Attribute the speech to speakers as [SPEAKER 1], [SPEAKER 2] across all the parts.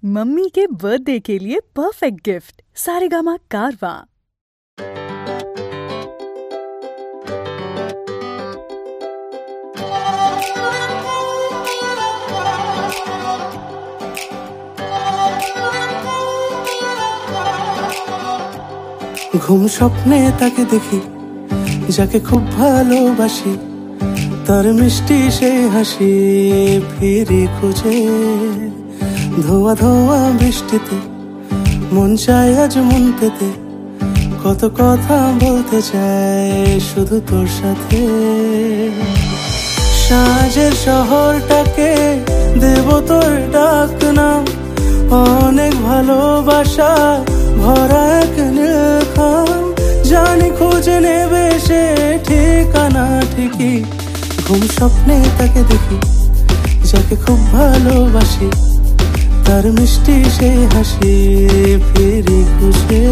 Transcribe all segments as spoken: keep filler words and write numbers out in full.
[SPEAKER 1] Mummy के birthday के लिए परफेक्ट गिफ्ट सारेगामा कारवां।
[SPEAKER 2] ঘুম স্বপ্নে তাকে দেখি যাকে খুব ভালোবাসি, তার মিষ্টি সেই হাসি ফিরে খুঁজে। ধোয়া ধোয়া বৃষ্টিতে মন চায় আজ মন পেতে, কত কথা বলতে চায় শুধু তোর সাথে। সাজের শহরটাকে দেব তোর ডাক নাম, অনেক ভালোবাসা ভরা এক নীলখাম। জানি খুঁজে নেবে সে ঠিকানা ঠিকই। ঘুম স্বপ্নে তাকে দেখি যাকে খুব ভালোবাসি, তার মিষ্টি সেই হাসি ফিরে খুঁজে।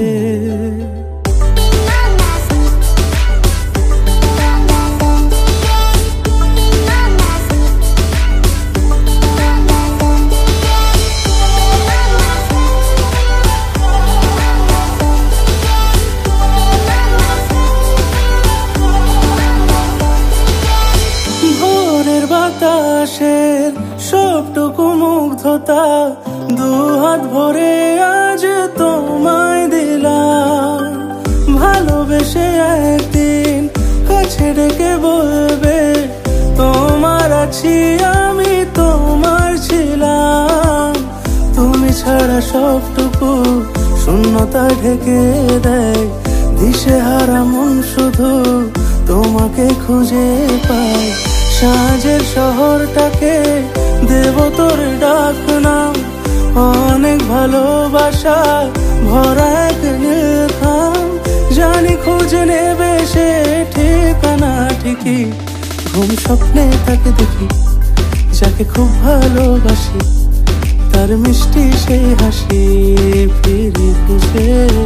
[SPEAKER 2] বাতাসের সবটুকু মুগ্ধতা দু হাত ভরে আজ তোমায় দিলাম। ভালোবেসে একদিন কাছে ডেকে বলবে তোমার আছি আমি, তোমার ছিলাম। তুমি ছাড়া সবটুকু শূন্যতা ঢেকে দেয়, দিশেহারা মন শুধু তোমাকে খুঁজে পায়। সাজের শহরটাকে দেব তোর ডাক নাম, অনেক ভালোবাসা ভরা এক নীলখাম। জানি খুঁজে নেবে সে ঠিকানা ঠিকই। ঘুম স্বপ্নে তাকে দেখি যাকে খুব ভালোবাসি, তার মিষ্টি সেই হাসি ফিরে খুঁজে।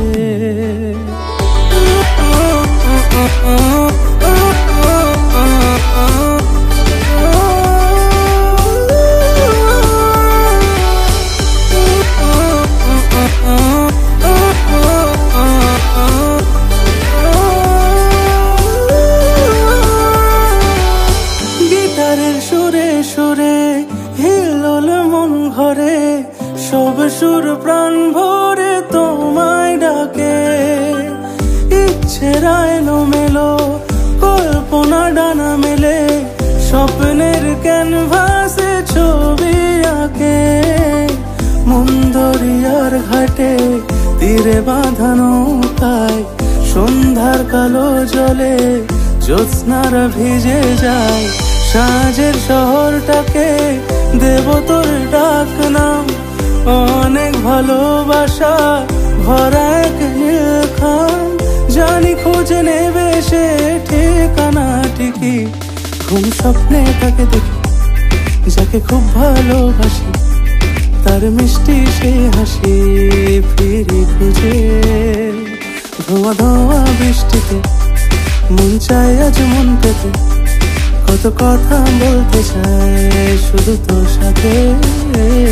[SPEAKER 2] সুরে সুরে হিলোল মন ঘরে, সব সুর প্রাণ ভরে তোমায় ডাকে। ইচ্ছে রায়লো মেলো কল্পনা ডানা মেলে, স্বপ্নের ক্যানভাসে ছবি আঁকে। মন্দরিয়ার ঘাটে তীরে বাঁধানো পায়, সন্ধ্যার কালো জলে জ্যোৎস্নারা ভিজে যায়। সাজের শহরটাকে দেব তোর ডাক নাম, অনেক ভালোবাসা ভরা এক নীলখাম। জানি খুঁজে নেবে সে ঠিকানা ঠিকই। ঘুম স্বপ্নে তাকে দেখি যাকে খুব ভালোবাসি, তার মিষ্টি সেই হাসি ফিরে খুঁজে। ধোয়া ধোয়া বৃষ্টিতে মন চায় আজ মন পেতে, কত কথা বলতে চায় শুধু তোর সাথে।